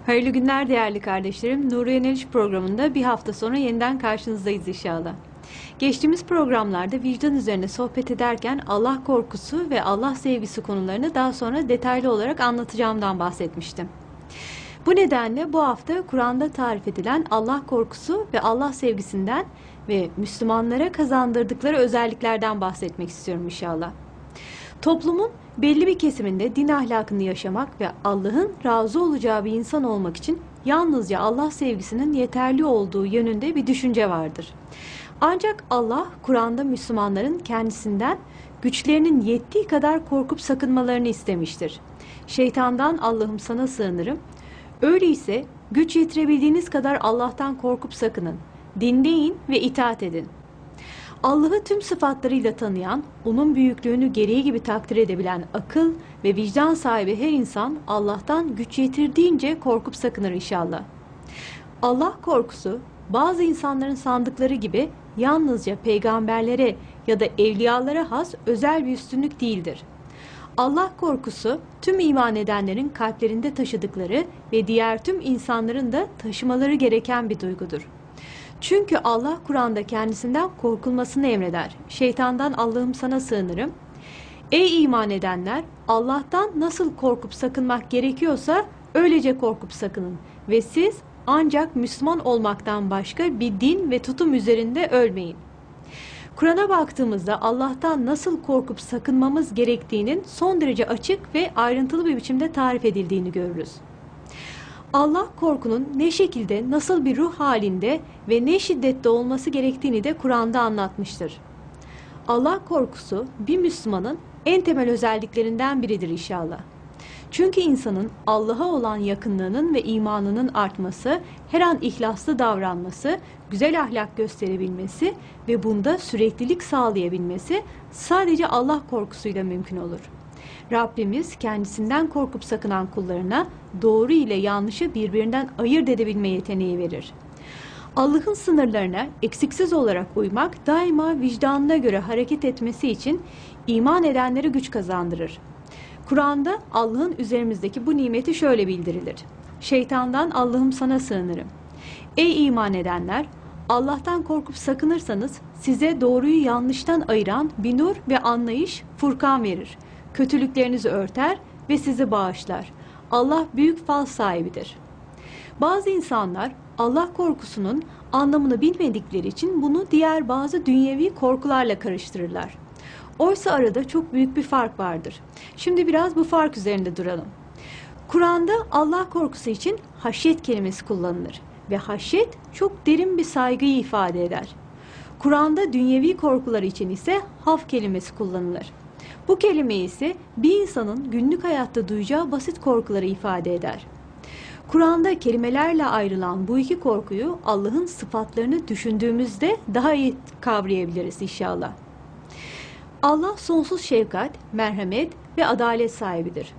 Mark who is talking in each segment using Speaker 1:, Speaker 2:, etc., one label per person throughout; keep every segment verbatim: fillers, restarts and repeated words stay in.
Speaker 1: Hayırlı günler değerli kardeşlerim. Nuru Yöneliş programında bir hafta sonra yeniden karşınızdayız inşallah. Geçtiğimiz programlarda vicdan üzerine sohbet ederken Allah korkusu ve Allah sevgisi konularını daha sonra detaylı olarak anlatacağımdan bahsetmiştim. Bu nedenle bu hafta Kur'an'da tarif edilen Allah korkusu ve Allah sevgisinden ve Müslümanlara kazandırdıkları özelliklerden bahsetmek istiyorum inşallah. Toplumun belli bir kesiminde din ahlakını yaşamak ve Allah'ın razı olacağı bir insan olmak için yalnızca Allah sevgisinin yeterli olduğu yönünde bir düşünce vardır. Ancak Allah Kur'an'da Müslümanların kendisinden güçlerinin yettiği kadar korkup sakınmalarını istemiştir. Şeytandan Allah'ım sana sığınırım. Öyleyse güç yetirebildiğiniz kadar Allah'tan korkup sakının, dinleyin ve itaat edin. Allah'ı tüm sıfatlarıyla tanıyan, onun büyüklüğünü gereği gibi takdir edebilen akıl ve vicdan sahibi her insan Allah'tan güç yetirdiğince korkup sakınır inşallah. Allah korkusu bazı insanların sandıkları gibi yalnızca peygamberlere ya da evliyalara has özel bir üstünlük değildir. Allah korkusu tüm iman edenlerin kalplerinde taşıdıkları ve diğer tüm insanların da taşımaları gereken bir duygudur. Çünkü Allah Kur'an'da kendisinden korkulmasını emreder. Şeytandan Allah'ım sana sığınırım. Ey iman edenler, Allah'tan nasıl korkup sakınmak gerekiyorsa öylece korkup sakının ve siz ancak Müslüman olmaktan başka bir din ve tutum üzerinde ölmeyin. Kur'an'a baktığımızda Allah'tan nasıl korkup sakınmamız gerektiğinin son derece açık ve ayrıntılı bir biçimde tarif edildiğini görürüz. Allah korkunun ne şekilde, nasıl bir ruh halinde ve ne şiddette olması gerektiğini de Kur'an'da anlatmıştır. Allah korkusu bir Müslümanın en temel özelliklerinden biridir inşallah. Çünkü insanın Allah'a olan yakınlığının ve imanının artması, her an ihlaslı davranması, güzel ahlak gösterebilmesi ve bunda süreklilik sağlayabilmesi sadece Allah korkusuyla mümkün olur. Rabbimiz kendisinden korkup sakınan kullarına doğru ile yanlışı birbirinden ayırt edebilme yeteneği verir. Allah'ın sınırlarına eksiksiz olarak uymak daima vicdanına göre hareket etmesi için iman edenlere güç kazandırır. Kur'an'da Allah'ın üzerimizdeki bu nimeti şöyle bildirilir. Şeytandan Allah'ım sana sığınırım. Ey iman edenler! Allah'tan korkup sakınırsanız size doğruyu yanlıştan ayıran bir nur ve anlayış, Furkan verir. Kötülüklerinizi örter ve sizi bağışlar. Allah büyük fazl sahibidir. Bazı insanlar Allah korkusunun anlamını bilmedikleri için bunu diğer bazı dünyevi korkularla karıştırırlar. Oysa arada çok büyük bir fark vardır. Şimdi biraz bu fark üzerinde duralım. Kur'an'da Allah korkusu için haşyet kelimesi kullanılır ve haşyet çok derin bir saygıyı ifade eder. Kur'an'da dünyevi korkular için ise haf kelimesi kullanılır. Bu kelime ise bir insanın günlük hayatta duyacağı basit korkuları ifade eder. Kur'an'da kelimelerle ayrılan bu iki korkuyu Allah'ın sıfatlarını düşündüğümüzde daha iyi kavrayabiliriz inşallah. Allah sonsuz şefkat, merhamet ve adalet sahibidir.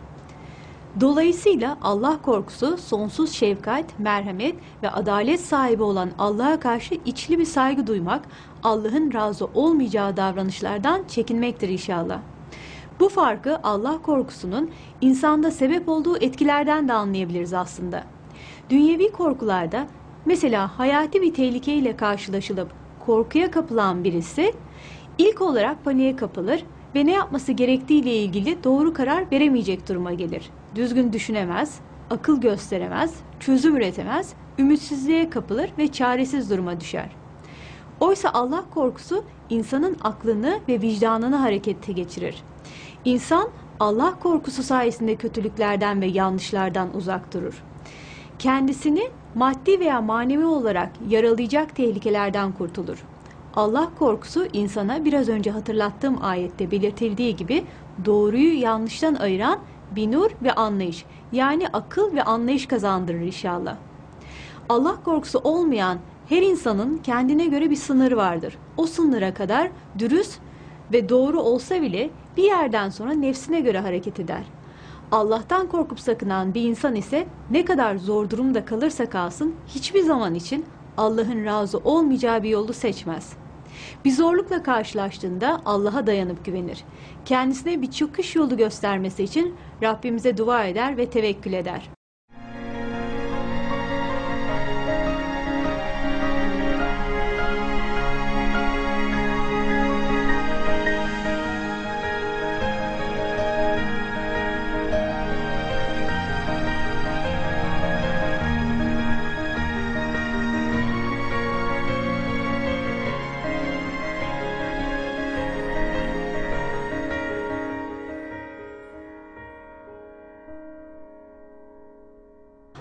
Speaker 1: Dolayısıyla Allah korkusu sonsuz şefkat, merhamet ve adalet sahibi olan Allah'a karşı içli bir saygı duymak, Allah'ın razı olmayacağı davranışlardan çekinmektir inşallah. Bu farkı Allah korkusunun insanda sebep olduğu etkilerden de anlayabiliriz aslında. Dünyevi korkularda mesela hayati bir tehlikeyle karşılaşılıp korkuya kapılan birisi ilk olarak paniğe kapılır ve ne yapması gerektiğiyle ilgili doğru karar veremeyecek duruma gelir. Düzgün düşünemez, akıl gösteremez, çözüm üretemez, ümitsizliğe kapılır ve çaresiz duruma düşer. Oysa Allah korkusu insanın aklını ve vicdanını harekete geçirir. İnsan Allah korkusu sayesinde kötülüklerden ve yanlışlardan uzak durur. Kendisini maddi veya manevi olarak yaralayacak tehlikelerden kurtulur. Allah korkusu insana biraz önce hatırlattığım ayette belirtildiği gibi doğruyu yanlıştan ayıran bir nur ve anlayış, yani akıl ve anlayış kazandırır inşallah. Allah korkusu olmayan her insanın kendine göre bir sınırı vardır. O sınıra kadar dürüst ve doğru olsa bile bir yerden sonra nefsine göre hareket eder. Allah'tan korkup sakınan bir insan ise ne kadar zor durumda kalırsa kalsın hiçbir zaman için Allah'ın razı olmayacağı bir yolu seçmez. Bir zorlukla karşılaştığında Allah'a dayanıp güvenir. Kendisine bir çıkış yolu göstermesi için Rabbimize dua eder ve tevekkül eder.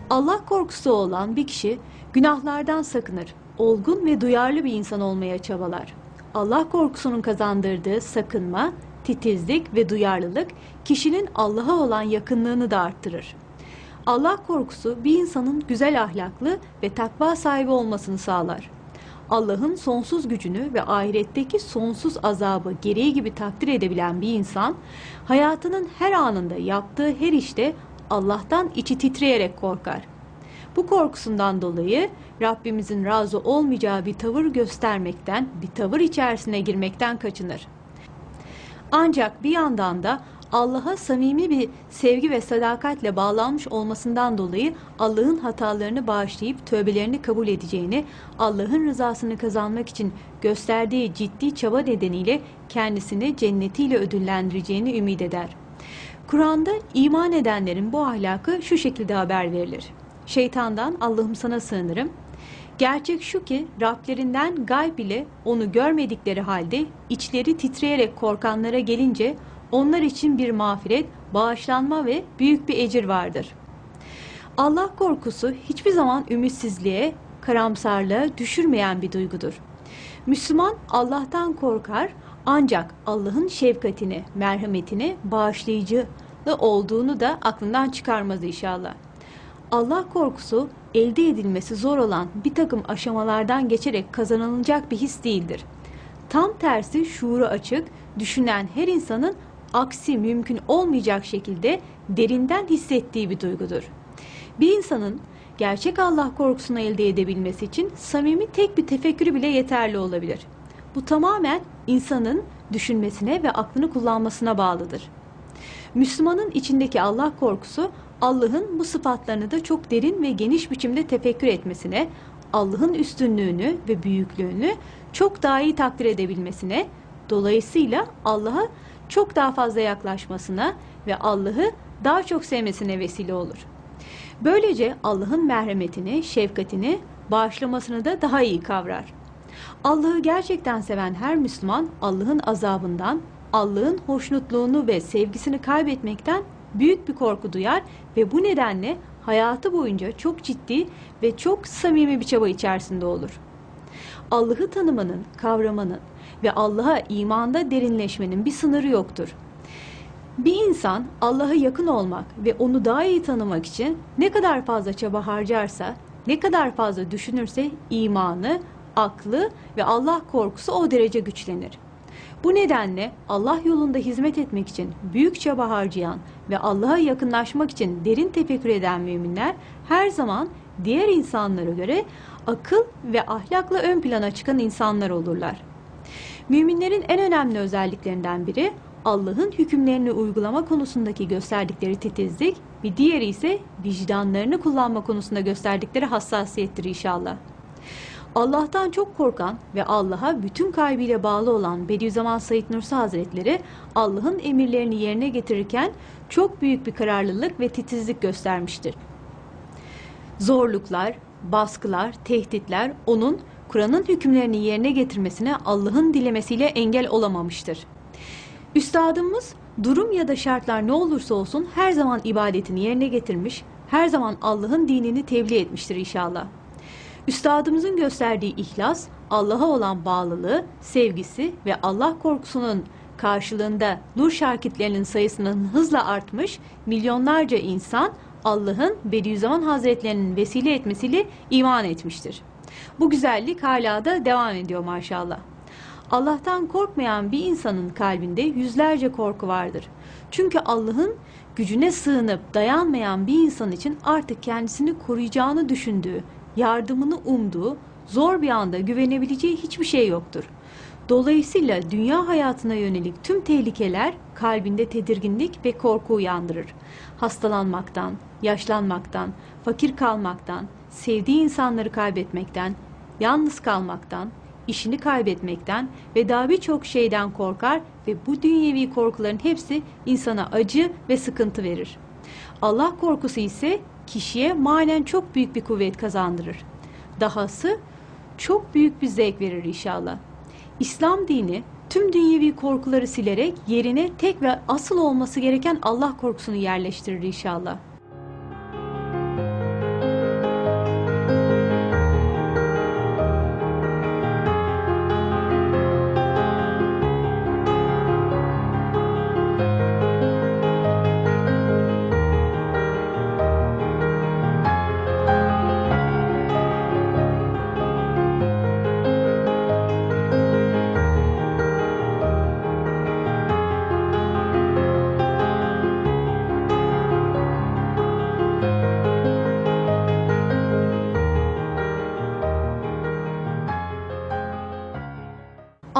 Speaker 1: Allah korkusu olan bir kişi günahlardan sakınır, olgun ve duyarlı bir insan olmaya çabalar. Allah korkusunun kazandırdığı sakınma, titizlik ve duyarlılık kişinin Allah'a olan yakınlığını da arttırır. Allah korkusu bir insanın güzel ahlaklı ve takva sahibi olmasını sağlar. Allah'ın sonsuz gücünü ve ahiretteki sonsuz azabı gereği gibi takdir edebilen bir insan, hayatının her anında yaptığı her işte Allah'tan içi titreyerek korkar. Bu korkusundan dolayı Rabbimizin razı olmayacağı bir tavır göstermekten, bir tavır içerisine girmekten kaçınır. Ancak bir yandan da Allah'a samimi bir sevgi ve sadakatle bağlanmış olmasından dolayı Allah'ın hatalarını bağışlayıp tövbelerini kabul edeceğini, Allah'ın rızasını kazanmak için gösterdiği ciddi çaba nedeniyle kendisini cennetiyle ödüllendireceğini ümit eder. Kur'an'da iman edenlerin bu ahlakı şu şekilde haber verilir. Şeytandan Allah'ım sana sığınırım. Gerçek şu ki Rablerinden gayb ile onu görmedikleri halde içleri titreyerek korkanlara gelince onlar için bir mağfiret, bağışlanma ve büyük bir ecir vardır. Allah korkusu hiçbir zaman ümitsizliğe, karamsarlığa düşürmeyen bir duygudur. Müslüman Allah'tan korkar ancak Allah'ın şefkatini, merhametini, bağışlayıcı olduğunu da aklından çıkarmaz inşallah. Allah korkusu elde edilmesi zor olan bir takım aşamalardan geçerek kazanılacak bir his değildir. Tam tersi şuuru açık, düşünen her insanın aksi mümkün olmayacak şekilde derinden hissettiği bir duygudur. Bir insanın gerçek Allah korkusunu elde edebilmesi için samimi tek bir tefekkürü bile yeterli olabilir. Bu tamamen insanın düşünmesine ve aklını kullanmasına bağlıdır. Müslümanın içindeki Allah korkusu, Allah'ın bu sıfatlarını da çok derin ve geniş biçimde tefekkür etmesine, Allah'ın üstünlüğünü ve büyüklüğünü çok daha iyi takdir edebilmesine, dolayısıyla Allah'a çok daha fazla yaklaşmasına ve Allah'ı daha çok sevmesine vesile olur. Böylece Allah'ın merhametini, şefkatini, bağışlamasını da daha iyi kavrar. Allah'ı gerçekten seven her Müslüman Allah'ın azabından, Allah'ın hoşnutluğunu ve sevgisini kaybetmekten büyük bir korku duyar ve bu nedenle hayatı boyunca çok ciddi ve çok samimi bir çaba içerisinde olur. Allah'ı tanımanın, kavramanın ve Allah'a imanda derinleşmenin bir sınırı yoktur. Bir insan Allah'a yakın olmak ve onu daha iyi tanımak için ne kadar fazla çaba harcarsa, ne kadar fazla düşünürse imanı, aklı ve Allah korkusu o derece güçlenir. Bu nedenle Allah yolunda hizmet etmek için büyük çaba harcayan ve Allah'a yakınlaşmak için derin tefekkür eden müminler her zaman diğer insanlara göre akıl ve ahlakla ön plana çıkan insanlar olurlar. Müminlerin en önemli özelliklerinden biri Allah'ın hükümlerini uygulama konusundaki gösterdikleri titizlik, bir diğeri ise vicdanlarını kullanma konusunda gösterdikleri hassasiyettir inşallah. Allah'tan çok korkan ve Allah'a bütün kalbiyle bağlı olan Bediüzzaman Said Nursi Hazretleri Allah'ın emirlerini yerine getirirken çok büyük bir kararlılık ve titizlik göstermiştir. Zorluklar, baskılar, tehditler onun Kur'an'ın hükümlerini yerine getirmesine Allah'ın dilemesiyle engel olamamıştır. Üstadımız durum ya da şartlar ne olursa olsun her zaman ibadetini yerine getirmiş, her zaman Allah'ın dinini tebliğ etmiştir inşallah. Üstadımızın gösterdiği ihlas, Allah'a olan bağlılığı, sevgisi ve Allah korkusunun karşılığında nur şakirtlerinin sayısının hızla artmış, milyonlarca insan Allah'ın Bediüzzaman Hazretlerinin vesile etmesiyle iman etmiştir. Bu güzellik hala da devam ediyor maşallah. Allah'tan korkmayan bir insanın kalbinde yüzlerce korku vardır. Çünkü Allah'ın gücüne sığınıp dayanmayan bir insan için artık kendisini koruyacağını düşündüğü, yardımını umduğu, zor bir anda güvenebileceği hiçbir şey yoktur. Dolayısıyla dünya hayatına yönelik tüm tehlikeler kalbinde tedirginlik ve korku uyandırır. Hastalanmaktan, yaşlanmaktan, fakir kalmaktan, sevdiği insanları kaybetmekten, yalnız kalmaktan, işini kaybetmekten ve daha birçok şeyden korkar ve bu dünyevi korkuların hepsi insana acı ve sıkıntı verir. Allah korkusu ise kişiye manen çok büyük bir kuvvet kazandırır. Dahası çok büyük bir zevk verir inşallah. İslam dini tüm dünyevi korkuları silerek yerine tek ve asıl olması gereken Allah korkusunu yerleştirir inşallah.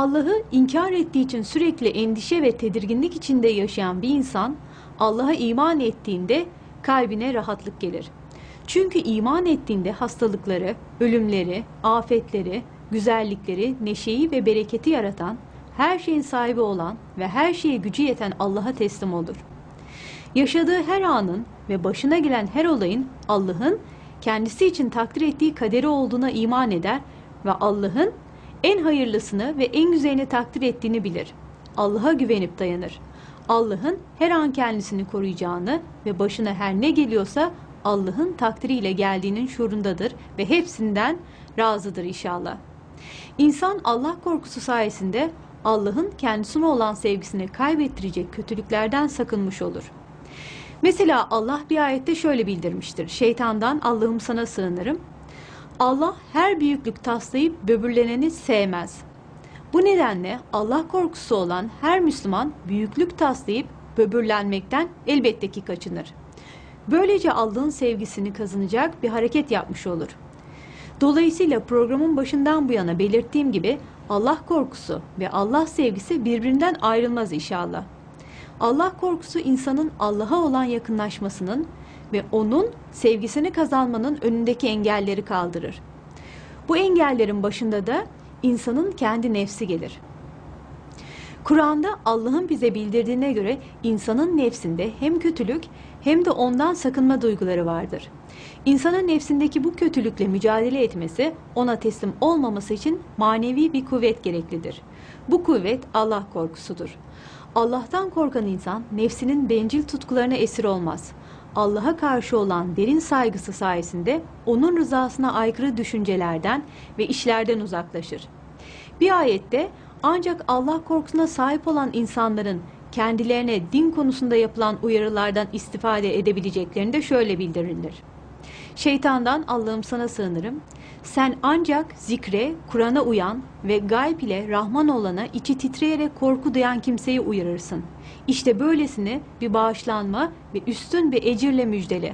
Speaker 1: Allah'ı inkar ettiği için sürekli endişe ve tedirginlik içinde yaşayan bir insan, Allah'a iman ettiğinde kalbine rahatlık gelir. Çünkü iman ettiğinde hastalıkları, ölümleri, afetleri, güzellikleri, neşeyi ve bereketi yaratan, her şeyin sahibi olan ve her şeye gücü yeten Allah'a teslim olur. Yaşadığı her anın ve başına gelen her olayın Allah'ın kendisi için takdir ettiği kaderi olduğuna iman eder ve Allah'ın en hayırlısını ve en güzelini takdir ettiğini bilir. Allah'a güvenip dayanır. Allah'ın her an kendisini koruyacağını ve başına her ne geliyorsa Allah'ın takdiriyle geldiğinin şuurundadır ve hepsinden razıdır inşallah. İnsan Allah korkusu sayesinde Allah'ın kendisine olan sevgisini kaybettirecek kötülüklerden sakınmış olur. Mesela Allah bir ayette şöyle bildirmiştir: şeytandan Allah'ım sana sığınırım. Allah her büyüklük taslayıp böbürleneni sevmez. Bu nedenle Allah korkusu olan her Müslüman büyüklük taslayıp böbürlenmekten elbette ki kaçınır. Böylece Allah'ın sevgisini kazanacak bir hareket yapmış olur. Dolayısıyla programın başından bu yana belirttiğim gibi Allah korkusu ve Allah sevgisi birbirinden ayrılmaz inşallah. Allah korkusu insanın Allah'a olan yakınlaşmasının ve onun sevgisini kazanmanın önündeki engelleri kaldırır. Bu engellerin başında da insanın kendi nefsi gelir. Kur'an'da Allah'ın bize bildirdiğine göre insanın nefsinde hem kötülük hem de ondan sakınma duyguları vardır. İnsanın nefsindeki bu kötülükle mücadele etmesi, ona teslim olmaması için manevi bir kuvvet gereklidir. Bu kuvvet Allah korkusudur. Allah'tan korkan insan nefsinin bencil tutkularına esir olmaz. Allah'a karşı olan derin saygısı sayesinde onun rızasına aykırı düşüncelerden ve işlerden uzaklaşır. Bir ayette ancak Allah korkusuna sahip olan insanların kendilerine din konusunda yapılan uyarılardan istifade edebileceklerini de şöyle bildirilir: şeytandan Allah'ım sana sığınırım. Sen ancak zikre, Kur'an'a uyan ve gayb ile Rahman olana içi titreyerek korku duyan kimseyi uyarırsın. İşte böylesini bir bağışlanma ve üstün bir ecirle müjdele.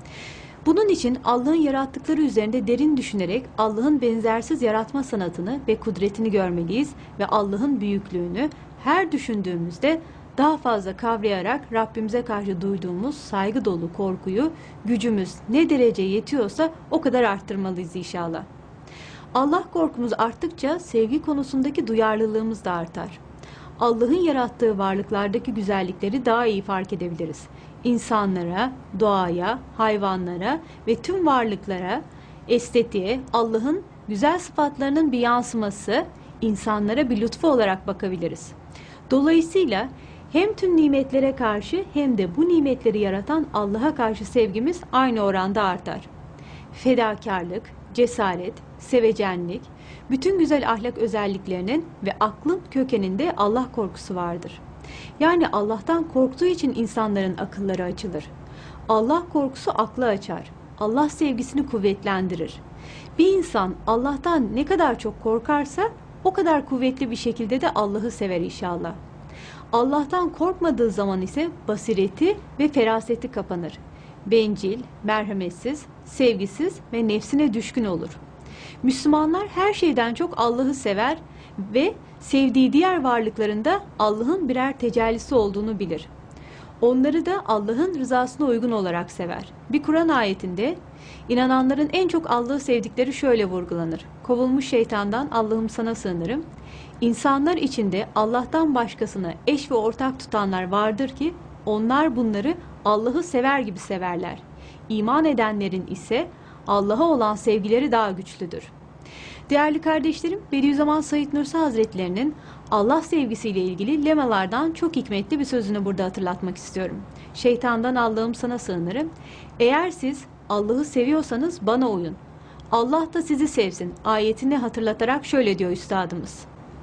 Speaker 1: Bunun için Allah'ın yarattıkları üzerinde derin düşünerek Allah'ın benzersiz yaratma sanatını ve kudretini görmeliyiz ve Allah'ın büyüklüğünü her düşündüğümüzde daha fazla kavrayarak Rabbimize karşı duyduğumuz saygı dolu korkuyu gücümüz ne derece yetiyorsa o kadar arttırmalıyız inşallah. Allah korkumuz arttıkça sevgi konusundaki duyarlılığımız da artar. Allah'ın yarattığı varlıklardaki güzellikleri daha iyi fark edebiliriz. İnsanlara, doğaya, hayvanlara ve tüm varlıklara, estetiğe, Allah'ın güzel sıfatlarının bir yansıması, insanlara bir lütfu olarak bakabiliriz. Dolayısıyla hem tüm nimetlere karşı hem de bu nimetleri yaratan Allah'a karşı sevgimiz aynı oranda artar. Fedakarlık, cesaret, sevecenlik, bütün güzel ahlak özelliklerinin ve aklın kökeninde Allah korkusu vardır. Yani Allah'tan korktuğu için insanların akılları açılır. Allah korkusu aklı açar. Allah sevgisini kuvvetlendirir. Bir insan Allah'tan ne kadar çok korkarsa o kadar kuvvetli bir şekilde de Allah'ı sever inşallah. Allah'tan korkmadığı zaman ise basireti ve feraseti kapanır. Bencil, merhametsiz, sevgisiz ve nefsine düşkün olur. Müslümanlar her şeyden çok Allah'ı sever ve sevdiği diğer varlıklarında Allah'ın birer tecellisi olduğunu bilir. Onları da Allah'ın rızasına uygun olarak sever. Bir Kur'an ayetinde inananların en çok Allah'ı sevdikleri şöyle vurgulanır: kovulmuş şeytandan Allah'ım sana sığınırım. İnsanlar içinde Allah'tan başkasını eş ve ortak tutanlar vardır ki onlar bunları Allah'ı sever gibi severler. İman edenlerin ise Allah'a olan sevgileri daha güçlüdür. Değerli kardeşlerim, Bediüzzaman Said Nursi Hazretlerinin Allah sevgisiyle ilgili lemalardan çok hikmetli bir sözünü burada hatırlatmak istiyorum. Şeytandan Allah'ım sana sığınırım. Eğer siz Allah'ı seviyorsanız bana uyun. Allah da sizi sevsin ayetini hatırlatarak şöyle diyor üstadımız.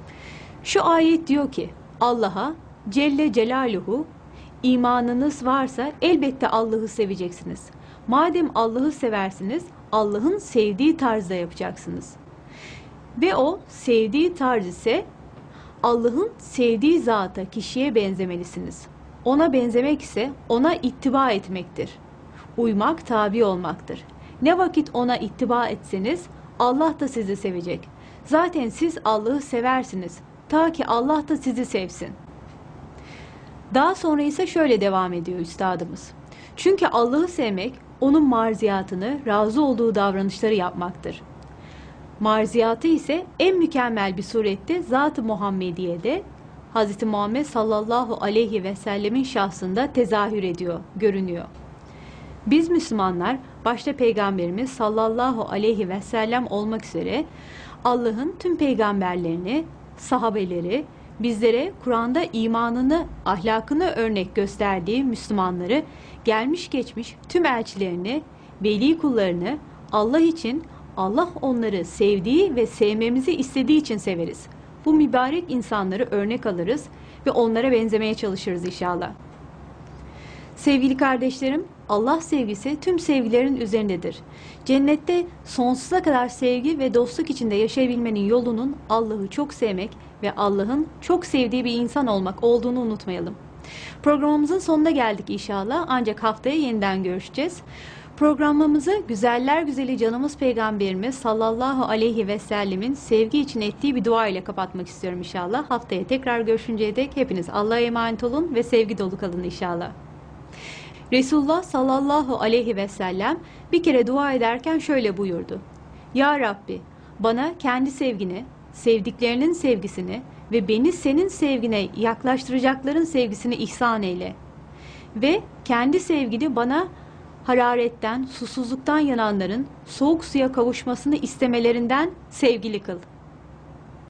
Speaker 1: Şu ayet diyor ki Allah'a Celle Celaluhu imanınız varsa elbette Allah'ı seveceksiniz. Madem Allah'ı seversiniz Allah'ın sevdiği tarzda yapacaksınız. Ve o sevdiği tarz ise Allah'ın sevdiği zata, kişiye benzemelisiniz. Ona benzemek ise ona ittiba etmektir. Uymak, tabi olmaktır. Ne vakit ona ittiba etseniz Allah da sizi sevecek. Zaten siz Allah'ı seversiniz. ta ki Allah da sizi sevsin. Daha sonra ise şöyle devam ediyor üstadımız. Çünkü Allah'ı sevmek, onun marziyatını, razı olduğu davranışları yapmaktır. Marziyatı ise en mükemmel bir surette Zat-ı Muhammediye'de Hz. Muhammed sallallahu aleyhi ve sellemin şahsında tezahür ediyor, görünüyor. Biz Müslümanlar, başta Peygamberimiz sallallahu aleyhi ve sellem olmak üzere Allah'ın tüm peygamberlerini, sahabeleri, bizlere Kur'an'da imanını, ahlakını örnek gösterdiği Müslümanları, gelmiş geçmiş tüm elçilerini, veli kullarını Allah için, Allah onları sevdiği ve sevmemizi istediği için severiz. Bu mübarek insanları örnek alırız ve onlara benzemeye çalışırız inşallah. Sevgili kardeşlerim, Allah sevgisi tüm sevgilerin üzerindedir. Cennette sonsuza kadar sevgi ve dostluk içinde yaşayabilmenin yolunun Allah'ı çok sevmek ve Allah'ın çok sevdiği bir insan olmak olduğunu unutmayalım. Programımızın sonuna geldik inşallah, ancak haftaya yeniden görüşeceğiz. Programımızı güzeller güzeli canımız Peygamberimiz sallallahu aleyhi ve sellemin sevgi için ettiği bir dua ile kapatmak istiyorum inşallah. Haftaya tekrar görüşünceye dek hepiniz Allah'a emanet olun ve sevgi dolu kalın inşallah. Resulullah sallallahu aleyhi ve sellem bir kere dua ederken şöyle buyurdu. Ya Rabbi, bana kendi sevgini, sevdiklerinin sevgisini ve beni senin sevgine yaklaştıracakların sevgisini ihsan eyle. Ve kendi sevgini bana hararetten, susuzluktan yananların soğuk suya kavuşmasını istemelerinden sevgili kıl.